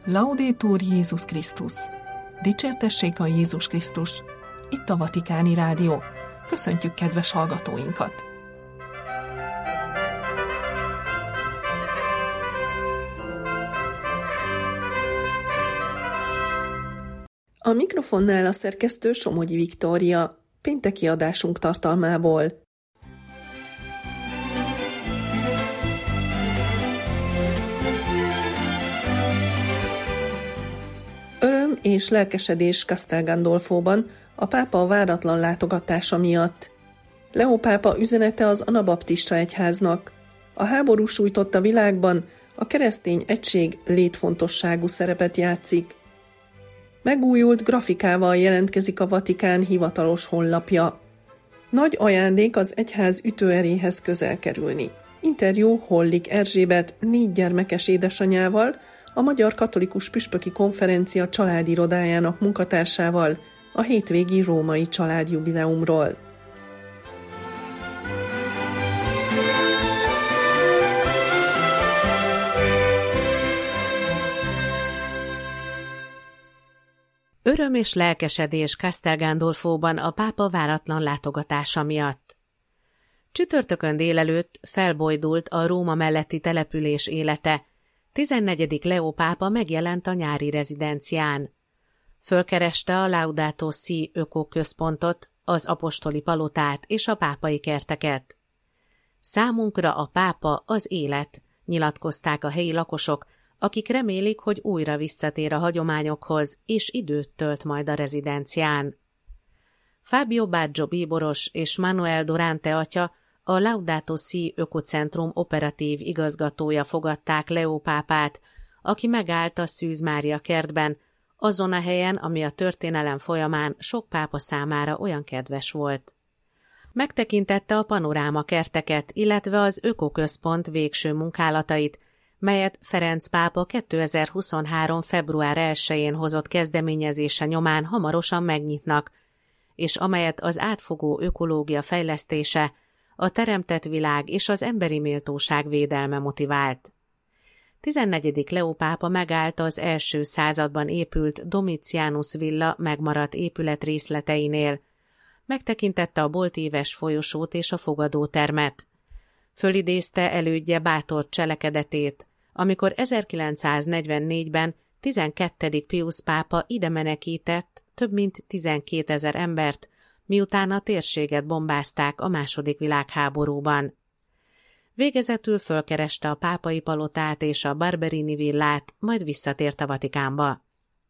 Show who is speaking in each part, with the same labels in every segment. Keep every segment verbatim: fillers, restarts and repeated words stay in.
Speaker 1: Laudetur Jézus Krisztus! Dicsértessék a Jézus Krisztus! Itt a Vatikáni Rádió. Köszöntjük kedves hallgatóinkat! A mikrofonnál a szerkesztő Somogyi Viktória, pénteki adásunk tartalmából. Öröm és lelkesedés Castel Gandolfóban a pápa váratlan látogatása miatt. Leó pápa üzenete az anabaptista egyháznak. A háború sújtotta világban a keresztény egység létfontosságú szerepet játszik. Megújult grafikával jelentkezik a Vatikán hivatalos honlapja. Nagy ajándék az egyház ütőeréhez közel kerülni. Interjú Hollik Erzsébet négy gyermekes édesanyával, a Magyar Katolikus Püspöki Konferencia családirodájának munkatársával a hétvégi római családjubileumról.
Speaker 2: Öröm és lelkesedés Castel Gandolfóban a pápa váratlan látogatása miatt. Csütörtökön délelőtt felbojdult a Róma melletti település élete. tizennegyedik Leó pápa megjelent a nyári rezidencián. Fölkereste a Laudato Si ökoközpontot, az apostoli palotát és a pápai kerteket. Számunkra a pápa az élet, nyilatkozták a helyi lakosok, akik remélik, hogy újra visszatér a hagyományokhoz, és időt tölt majd a rezidencián. Fábio Baggio bíboros és Manuel Durante atya, a Laudato Si ökocentrum operatív igazgatója fogadták Leó pápát, aki megállt a Szűz Mária kertben, azon a helyen, ami a történelem folyamán sok pápa számára olyan kedves volt. Megtekintette a panoráma kerteket, illetve az ökoközpont végső munkálatait, melyet Ferenc pápa kétezer-huszonhárom. február elsején hozott kezdeményezése nyomán hamarosan megnyitnak, és amelyet az átfogó ökológia fejlesztése, a teremtett világ és az emberi méltóság védelme motivált. tizennegyedik Leó pápa megállt az első században épült Domitianus villa megmaradt épületrészleteinél, megtekintette a boltíves folyosót és a fogadótermet. Fölidézte elődje bátor cselekedetét, amikor ezerkilencszáznegyvennégyben tizenkettedik Piusz pápa ide menekített több mint tizenkétezer embert, miután a térséget bombázták a második világháborúban. Végezetül fölkereste a pápai palotát és a Barberini villát, majd visszatért a Vatikánba.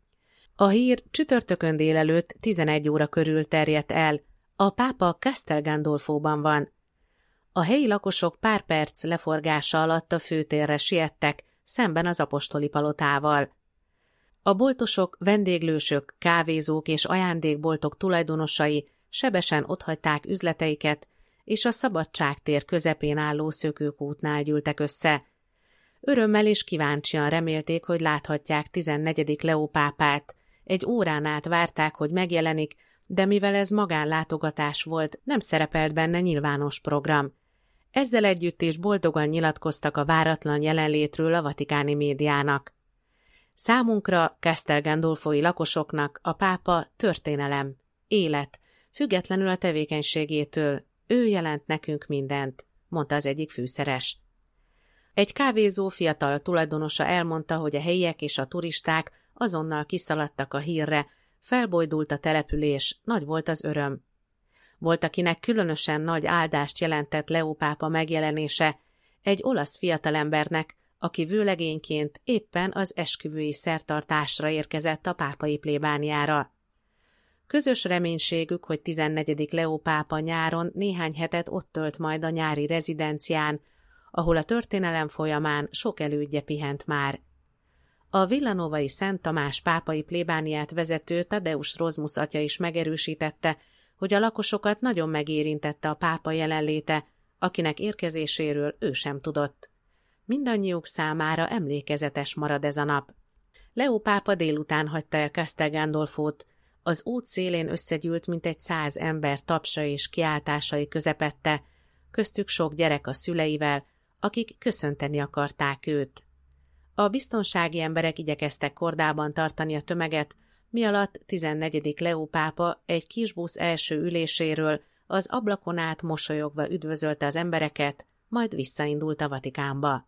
Speaker 2: A hír csütörtökön délelőtt tizenegy óra körül terjedt el, a pápa Castel Gandolfóban van. A helyi lakosok pár perc leforgása alatt a főtérre siettek, szemben az apostoli palotával. A boltosok, vendéglősök, kávézók és ajándékboltok tulajdonosai sebesen otthagyták üzleteiket, és a Szabadságtér közepén álló szökőkútnál gyűltek össze. Örömmel és kíváncsian remélték, hogy láthatják tizennegyedik Leó pápát. Egy órán át várták, hogy megjelenik, de mivel ez magánlátogatás volt, nem szerepelt benne nyilvános program. Ezzel együtt is boldogan nyilatkoztak a váratlan jelenlétről a vatikáni médiának. Számunkra, Castel Gandolfói lakosoknak a pápa történelem, élet, függetlenül a tevékenységétől, ő jelent nekünk mindent, mondta az egyik fűszeres. Egy kávézó fiatal tulajdonosa elmondta, hogy a helyiek és a turisták azonnal kiszaladtak a hírre, felbojdult a település, nagy volt az öröm. Volt, akinek különösen nagy áldást jelentett Leó pápa megjelenése, egy olasz fiatalembernek, aki vőlegényként éppen az esküvői szertartásra érkezett a pápai plébániára. Közös reménységük, hogy tizennegyedik Leó pápa nyáron néhány hetet ott tölt majd a nyári rezidencián, ahol a történelem folyamán sok elődje pihent már. A villanovai Szent Tamás pápai plébániát vezető Tadeusz Rozmus atya is megerősítette, hogy a lakosokat nagyon megérintette a pápa jelenléte, akinek érkezéséről ő sem tudott. Mindannyiuk számára emlékezetes marad ez a nap. Leó pápa délután hagyta el Castel Gandolfót, az út szélén összegyűlt mintegy száz ember tapsa és kiáltásai közepette, köztük sok gyerek a szüleivel, akik köszönteni akarták őt. A biztonsági emberek igyekeztek kordában tartani a tömeget, mi alatt tizennegyedik Leó pápa egy kis busz első üléséről az ablakon át mosolyogva üdvözölte az embereket, majd visszaindult a Vatikánba.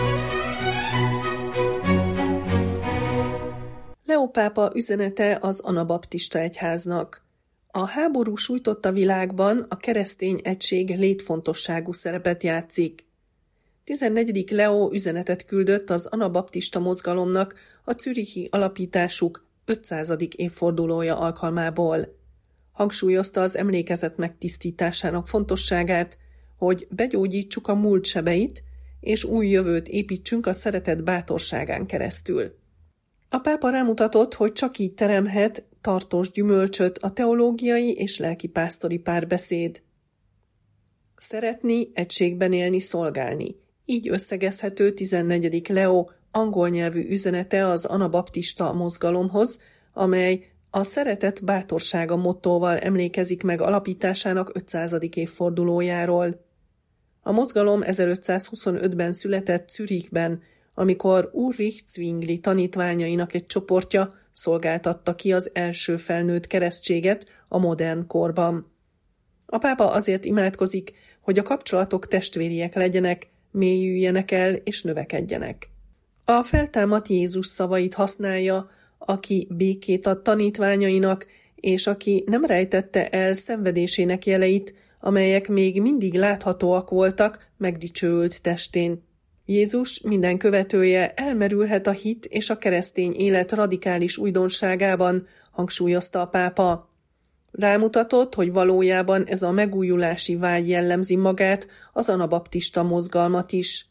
Speaker 1: Leó pápa üzenete az anabaptista egyháznak. A háború sújtotta világban a keresztény egység létfontosságú szerepet játszik. tizennegyedik Leó üzenetet küldött az anabaptista mozgalomnak a zürichi alapításuk ötszázadik évfordulója alkalmából. Hangsúlyozta az emlékezet megtisztításának fontosságát, hogy begyógyítsuk a múlt sebeit, és új jövőt építsünk a szeretet bátorságán keresztül. A pápa rámutatott, hogy csak így teremhet tartós gyümölcsöt a teológiai és lelkipásztori párbeszéd. Szeretni, egységben élni, szolgálni. Így összegezhető tizennegyedik Leó angol nyelvű üzenete az anabaptista mozgalomhoz, amely a szeretet bátorsága mottóval emlékezik meg alapításának ötszázadik évfordulójáról. A mozgalom ezerötszázhuszonötben született Zürichben, amikor Ulrich Zwingli tanítványainak egy csoportja szolgáltatta ki az első felnőtt keresztséget a modern korban. A pápa azért imádkozik, hogy a kapcsolatok testvériek legyenek, mélyüljenek el és növekedjenek. A feltámadt Jézus szavait használja, aki békét ad tanítványainak, és aki nem rejtette el szenvedésének jeleit, amelyek még mindig láthatóak voltak megdicsőült testén. Jézus minden követője elmerülhet a hit és a keresztény élet radikális újdonságában, hangsúlyozta a pápa. Rámutatott, hogy valójában ez a megújulási vágy jellemzi magát, az anabaptista mozgalmat is.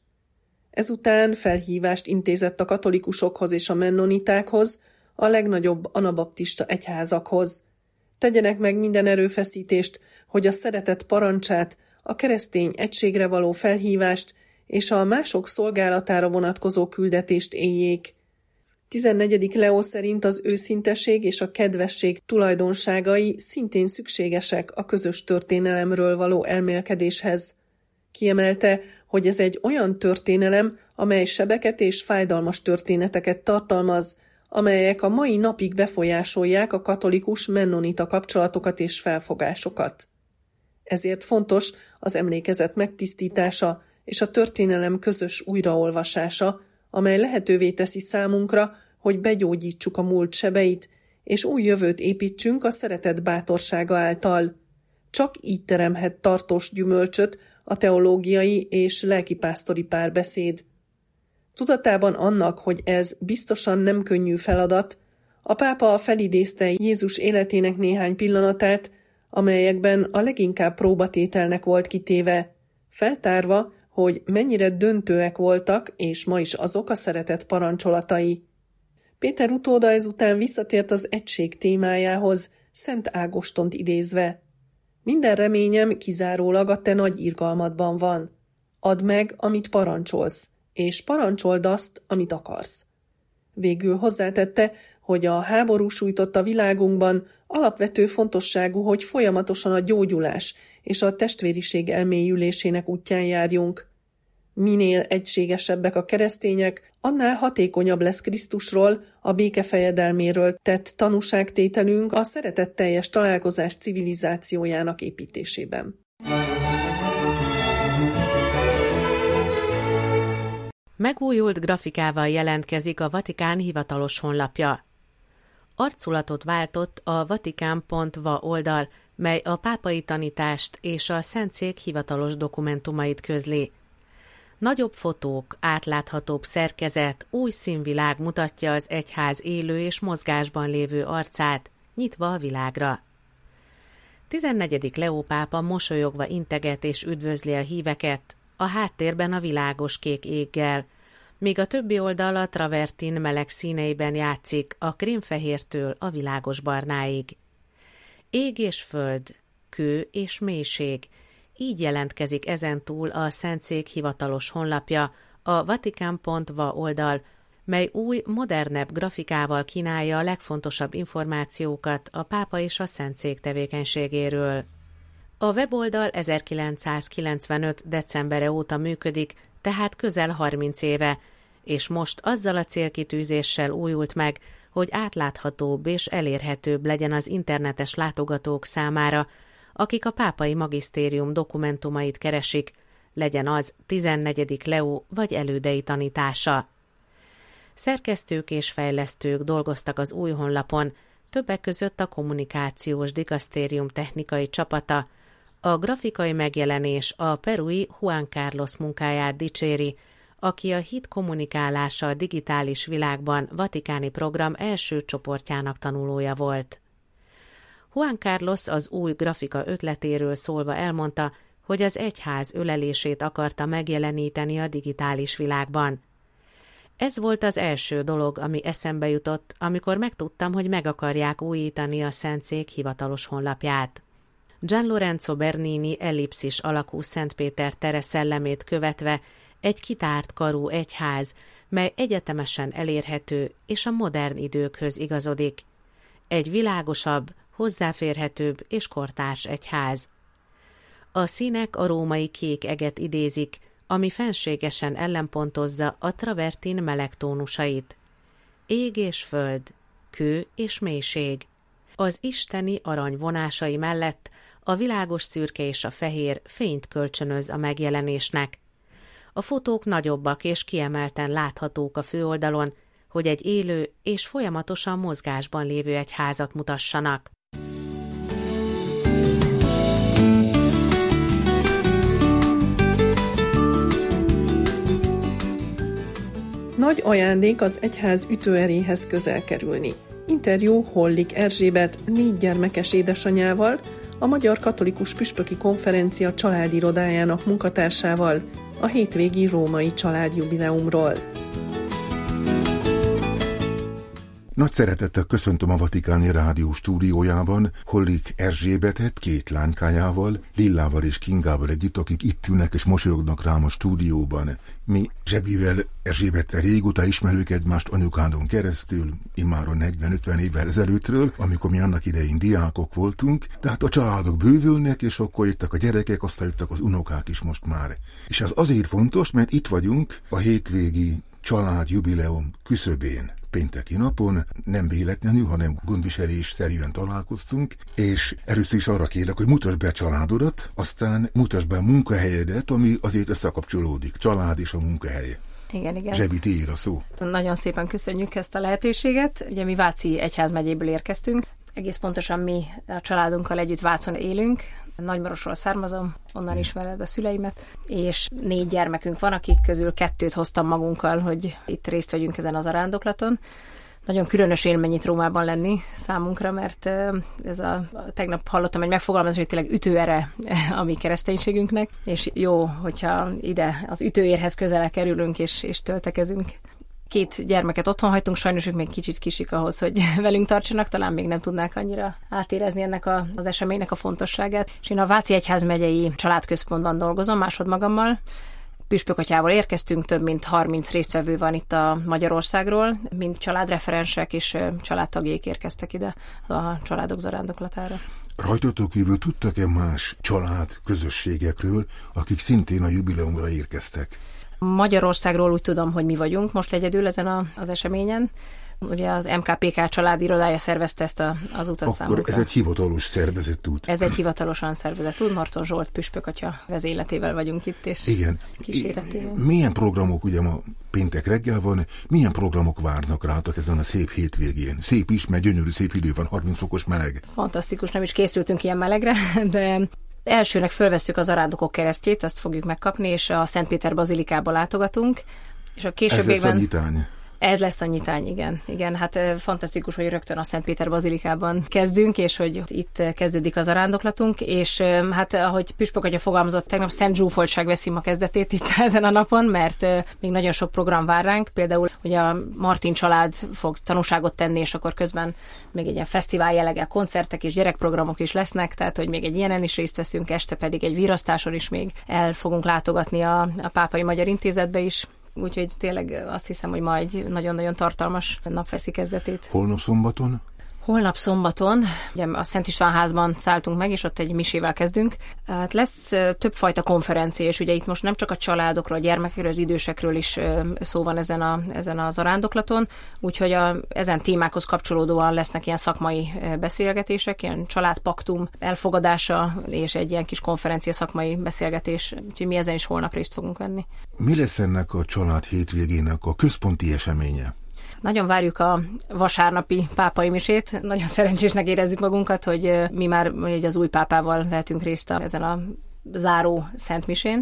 Speaker 1: Ezután felhívást intézett a katolikusokhoz és a mennonitákhoz, a legnagyobb anabaptista egyházakhoz. Tegyenek meg minden erőfeszítést, hogy a szeretet parancsát, a keresztény egységre való felhívást és a mások szolgálatára vonatkozó küldetést éljék. tizennegyedik Leó szerint az őszinteség és a kedvesség tulajdonságai szintén szükségesek a közös történelemről való elmélkedéshez. Kiemelte, hogy ez egy olyan történelem, amely sebeket és fájdalmas történeteket tartalmaz, amelyek a mai napig befolyásolják a katolikus mennonita kapcsolatokat és felfogásokat. Ezért fontos az emlékezet megtisztítása és a történelem közös újraolvasása, amely lehetővé teszi számunkra, hogy begyógyítsuk a múlt sebeit, és új jövőt építsünk a szeretet bátorsága által. Csak így teremhet tartós gyümölcsöt a teológiai és lelkipásztori párbeszéd. Tudatában annak, hogy ez biztosan nem könnyű feladat, a pápa felidézte Jézus életének néhány pillanatát, amelyekben a leginkább próbatételnek volt kitéve, feltárva, hogy mennyire döntőek voltak, és ma is azok a szeretet parancsolatai. Péter utóda ezután visszatért az egység témájához, Szent Ágostont idézve. Minden reményem kizárólag a te nagy irgalmadban van. Add meg, amit parancsolsz, és parancsold azt, amit akarsz. Végül hozzátette, hogy a háború sújtotta világunkban alapvető fontosságú, hogy folyamatosan a gyógyulás és a testvériség elmélyülésének útján járjunk. Minél egységesebbek a keresztények, annál hatékonyabb lesz Krisztusról, a béke fejedelméről tett tanúságtételünk a szeretetteljes találkozás civilizációjának építésében.
Speaker 2: Megújult grafikával jelentkezik a Vatikán hivatalos honlapja. Arculatot váltott a vatikán pont va oldal, mely a pápai tanítást és a Szentszék hivatalos dokumentumait közli. Nagyobb fotók, átláthatóbb szerkezet, új színvilág mutatja az egyház élő és mozgásban lévő arcát, nyitva a világra. tizennegyedik Leó pápa mosolyogva integet és üdvözli a híveket, a háttérben a világos kék éggel, míg a többi oldal a travertin meleg színeiben játszik a krémfehértől a világos barnáig. Ég és föld, kő és mélység, így jelentkezik ezentúl a Szentszék hivatalos honlapja, a vatikán pont va oldal, mely új, modernebb grafikával kínálja a legfontosabb információkat a pápa és a Szentszék tevékenységéről. A weboldal ezerkilencszázkilencvenöt. decembere óta működik, tehát közel harminc éve, és most azzal a célkitűzéssel újult meg, hogy átláthatóbb és elérhetőbb legyen az internetes látogatók számára, akik a pápai magisztérium dokumentumait keresik, legyen az tizennegyedik Leó vagy elődei tanítása. Szerkesztők és fejlesztők dolgoztak az új honlapon, többek között a kommunikációs dikasztérium technikai csapata. A grafikai megjelenés a perui Juan Carlos munkáját dicséri, aki a hit kommunikálása a digitális világban vatikáni program első csoportjának tanulója volt. Juan Carlos az új grafika ötletéről szólva elmondta, hogy az egyház ölelését akarta megjeleníteni a digitális világban. Ez volt az első dolog, ami eszembe jutott, amikor megtudtam, hogy meg akarják újítani a Szentszék hivatalos honlapját. Gian Lorenzo Bernini ellipszis alakú Szentpéter tere szellemét követve egy kitárt karú egyház, mely egyetemesen elérhető és a modern időkhöz igazodik. Egy világosabb, hozzáférhetőbb és kortárs egyház. A színek a római kék eget idézik, ami fenségesen ellenpontozza a travertin meleg tónusait. Ég és föld, kő és mélység. Az isteni arany vonásai mellett a világos szürke és a fehér fényt kölcsönöz a megjelenésnek. A fotók nagyobbak és kiemelten láthatók a főoldalon, hogy egy élő és folyamatosan mozgásban lévő egyházat mutassanak.
Speaker 1: Nagy ajándék az egyház ütőeréhez közel kerülni. Interjú Hollik Erzsébet négy gyermekes édesanyával, a Magyar Katolikus Püspöki Konferencia családirodájának munkatársával a hétvégi római családjubileumról.
Speaker 3: Nagy szeretettel köszöntöm a Vatikáni Rádió stúdiójában Hollik Erzsébetet két lánykájával, Lillával és Kingával együtt, akik itt ülnek és mosolyognak rám a stúdióban. Mi Zsebivel, Erzsébettel régóta ismerjük egymást anyukánon keresztül, immáron negyven-ötven évvel ezelőttről, amikor mi annak idején diákok voltunk, tehát a családok bővülnek, és akkor jöttek a gyerekek, aztán jöttek az unokák is most már. És ez azért fontos, mert itt vagyunk a hétvégi családjubileum küszöbén. Pénteki napon, nem véletlenül, hanem gondviselésszerűen találkoztunk, és először is arra kérlek, hogy mutasd be a családodat, aztán mutasd be a munkahelyedet, ami azért összekapcsolódik, család és a munkahely.
Speaker 4: Igen, igen.
Speaker 3: Zsebi, tiéd a szó.
Speaker 4: Nagyon szépen köszönjük ezt a lehetőséget. Ugye mi Váci egyházmegyéből érkeztünk. Egész pontosan mi a családunkkal együtt Vácon élünk. Nagymarosról származom, onnan ismered a szüleimet, és négy gyermekünk van, akik közül kettőt hoztam magunkkal, hogy itt részt vegyünk ezen az arándoklaton. Nagyon különös élmény itt Rómában lenni számunkra, mert ez a, tegnap hallottam egy megfogalmazást, hogy tényleg ütőere a mi kereszténységünknek, és jó, hogyha ide az ütőérhez közel kerülünk és, és töltekezünk. Két gyermeket otthon hagytunk, sajnos ők még kicsit kisik ahhoz, hogy velünk tartsanak, talán még nem tudnák annyira átérezni ennek a, az eseménynek a fontosságát. És én a Váci Egyházmegyei Családközpontban dolgozom, másodmagammal. Püspökatyával érkeztünk, több mint harminc résztvevő van itt a Magyarországról, mint családreferensek és családtagjék érkeztek ide a családok zarándoklatára.
Speaker 3: Rajtatok kívül tudtak-e más család közösségekről, akik szintén a jubileumra érkeztek?
Speaker 4: Magyarországról úgy tudom, hogy mi vagyunk most egyedül ezen a, az eseményen. Ugye az em ká pé ká családirodája szervezte ezt a, az utat
Speaker 3: Akkor
Speaker 4: számunkra.
Speaker 3: ez egy hivatalos szervezet út.
Speaker 4: Ez egy hivatalosan szervezett út. Marton Zsolt püspökatya vezényletével vagyunk itt, és
Speaker 3: igen.
Speaker 4: kíséretével.
Speaker 3: Milyen programok, ugye ma péntek reggel van, milyen programok várnak rátok ezen a szép hétvégén? Szép is, mert gyönyörű szép idő van, harminc fokos meleg.
Speaker 4: Fantasztikus, nem is készültünk ilyen melegre, de elsőnek fölvesszük az arándokok keresztjét, azt fogjuk megkapni, és a Szentpéter bazilikába látogatunk. És a későbbiekben...
Speaker 3: Ez lesz a nyitány.
Speaker 4: Ez lesz a nyitány, igen. Igen, hát fantasztikus, hogy rögtön a Szentpéter bazilikában kezdünk, és hogy itt kezdődik az arándoklatunk, és hát ahogy püspökatya fogalmazott, tegnap Szent Zsúfoltság veszi a kezdetét itt ezen a napon, mert még nagyon sok program vár ránk, például ugye a Martin család fog tanúságot tenni, és akkor közben még egy ilyen fesztivál jelleggel koncertek és gyerekprogramok is lesznek, tehát hogy még egy ilyenen is részt veszünk, este pedig egy virasztáson is még el fogunk látogatni a, a Pápai Magyar Intézetbe is. Úgyhogy tényleg azt hiszem, hogy ma egy nagyon-nagyon tartalmas nap veszi kezdetét.
Speaker 3: Holnap szombaton?
Speaker 4: Holnap szombaton, ugye a Szent István házban szálltunk meg, és ott egy misével kezdünk. Hát lesz többfajta konferencia, és ugye itt most nem csak a családokról, a gyermekekről, az idősekről is szó van ezen, a, ezen a zarándoklaton, úgyhogy a, ezen témákhoz kapcsolódóan lesznek ilyen szakmai beszélgetések, ilyen családpaktum elfogadása, és egy ilyen kis konferencia szakmai beszélgetés, úgyhogy mi ezen is holnap részt fogunk venni.
Speaker 3: Mi lesz ennek a család hétvégének a központi eseménye?
Speaker 4: Nagyon várjuk a vasárnapi pápai misét. Nagyon szerencsésnek érezzük magunkat, hogy mi már az új pápával vehetünk részt ezen a záró szent misén.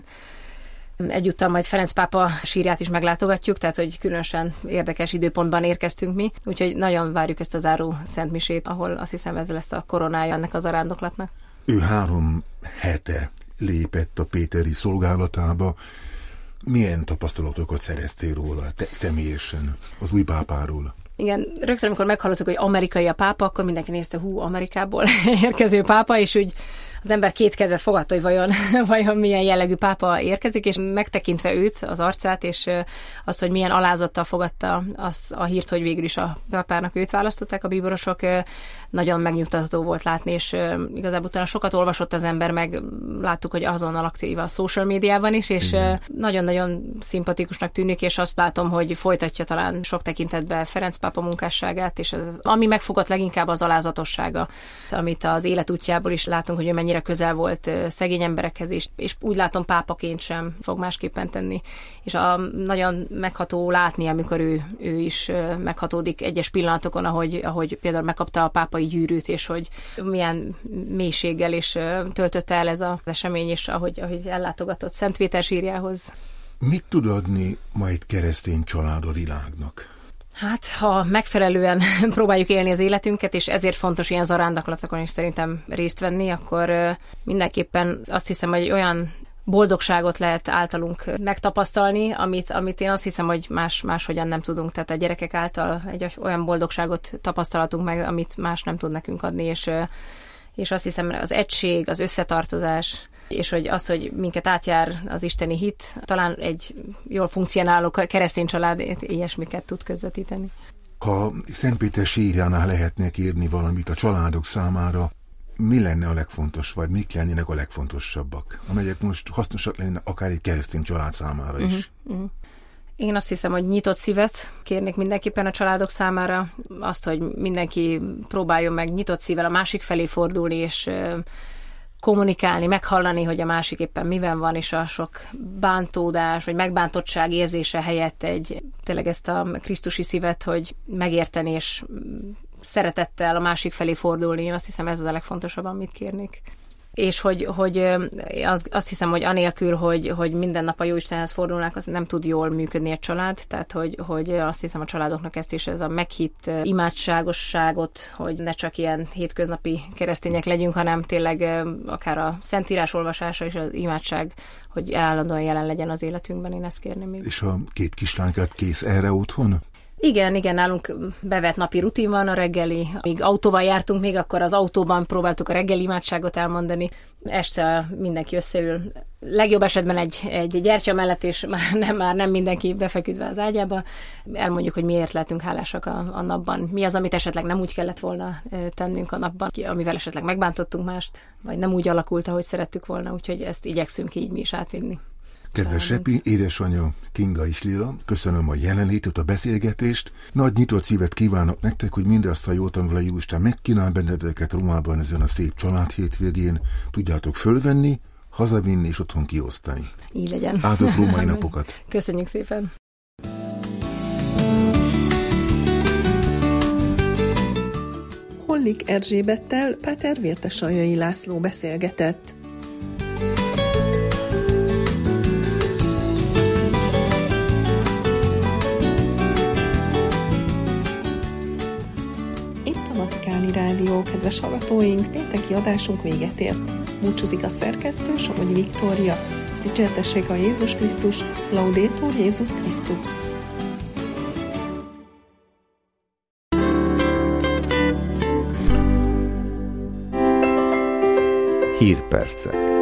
Speaker 4: Egyúttal majd Ferenc pápa sírját is meglátogatjuk, tehát hogy különösen érdekes időpontban érkeztünk mi. Úgyhogy nagyon várjuk ezt a záró szent misét, ahol azt hiszem ez lesz a koronája ennek az zarándoklatnak.
Speaker 3: Ő három hete lépett a péteri szolgálatába. Milyen tapasztalatokat szereztél róla, te személyesen, az új pápáról?
Speaker 4: Igen, rögtön, amikor meghallottuk, hogy amerikai a pápa, akkor mindenki nézte, hú, Amerikából érkező pápa, és úgy az ember kétkedve fogadta, hogy vajon, vajon milyen jellegű pápa érkezik, és megtekintve őt, az arcát, és azt, hogy milyen alázattal fogadta az a hírt, hogy végül is a pápának őt választották a bíborosok, nagyon megnyugtató volt látni, és igazából utána sokat olvasott az ember, meg láttuk, hogy azonnal aktív a social médiában is, és igen, nagyon-nagyon szimpatikusnak tűnik, és azt látom, hogy folytatja talán sok tekintetben Ferenc pápa munkásságát, és az, ami megfogott leginkább az alázatossága, amit az életútjából is látunk, hogy ő mennyire közel volt szegény emberekhez is, és úgy látom, pápaként sem fog másképpen tenni. És a, nagyon megható látni, amikor ő, ő is meghatódik egyes pillanatokon, ahogy, ahogy például megkapta a pápai gyűrűt, és hogy milyen mélységgel is töltötte el ez az esemény, és ahogy, ahogy ellátogatott Szent Péter sírjához.
Speaker 3: Mit tud adni majd keresztény család a világnak?
Speaker 4: Hát, ha megfelelően próbáljuk élni az életünket, és ezért fontos ilyen zarándoklatokon is szerintem részt venni, akkor mindenképpen azt hiszem, hogy olyan boldogságot lehet általunk megtapasztalni, amit, amit én azt hiszem, hogy más, máshogyan nem tudunk. Tehát a gyerekek által egy olyan boldogságot tapasztalatunk meg, amit más nem tud nekünk adni, és, és azt hiszem, az egység, az összetartozás, és hogy az, hogy minket átjár az isteni hit, talán egy jól funkcionáló keresztény család ilyesmiket tud közvetíteni.
Speaker 3: Ha Szent Péter sírjánál lehetnek írni valamit a családok számára, mi lenne a legfontos, vagy mik lennének a legfontosabbak, amelyek most hasznosak lennének akár egy keresztény család számára is? Uh-huh, uh-huh.
Speaker 4: Én azt hiszem, hogy nyitott szívet kérnék mindenképpen a családok számára, azt, hogy mindenki próbáljon meg nyitott szívvel a másik felé fordulni, és kommunikálni, meghallani, hogy a másik éppen miben van, és a sok bántódás, vagy megbántottság érzése helyett egy tényleg ezt a krisztusi szívet, hogy megérteni, és szeretettel a másik felé fordulni. Én azt hiszem, ez az a legfontosabb, amit kérnék. És hogy, hogy az, azt hiszem, hogy anélkül, hogy, hogy minden nap a Jóistenhez fordulnak, az nem tud jól működni egy család, tehát hogy, hogy azt hiszem a családoknak ezt is, ez a meghitt imádságosságot, hogy ne csak ilyen hétköznapi keresztények legyünk, hanem tényleg akár a Szentírás olvasása és az imádság, hogy állandóan jelen legyen az életünkben, én ezt kérném még.
Speaker 3: És a két kislánykát kész erre otthon?
Speaker 4: Igen, igen, nálunk bevett napi rutin van a reggeli. Amíg autóval jártunk még, akkor az autóban próbáltuk a reggeli imádságot elmondani. Este mindenki összeül. Legjobb esetben egy, egy gyertya mellett, és már nem, már nem mindenki befeküdve az ágyába. Elmondjuk, hogy miért lehetünk hálásak a, a napban. Mi az, amit esetleg nem úgy kellett volna tennünk a napban, amivel esetleg megbántottunk mást, vagy nem úgy alakult, ahogy szerettük volna, úgyhogy ezt igyekszünk így mi is átvinni.
Speaker 3: Kedves Epi, édesanyja Kinga és Lila, köszönöm a jelenlétet, a beszélgetést. Nagy nyitott szívet kívánok nektek, hogy mindazt a jót, amivel a Jóisten megkínál benneteket Rómában ezen a szép család hétvégén, tudjátok fölvenni, hazavinni és otthon kiosztani.
Speaker 4: Így legyen.
Speaker 3: Áldott római napokat.
Speaker 4: Köszönjük szépen.
Speaker 1: Hollik Erzsébettel Páter Vértesaljai László beszélgetett. Rádió, kedves hallgatóink, pénteki adásunk véget ért. Búcsúzik a szerkesztő, Somogyi Viktória. Dicsértessék a Jézus Krisztus, Laudétur Jézus Krisztus.
Speaker 5: Hírpercek.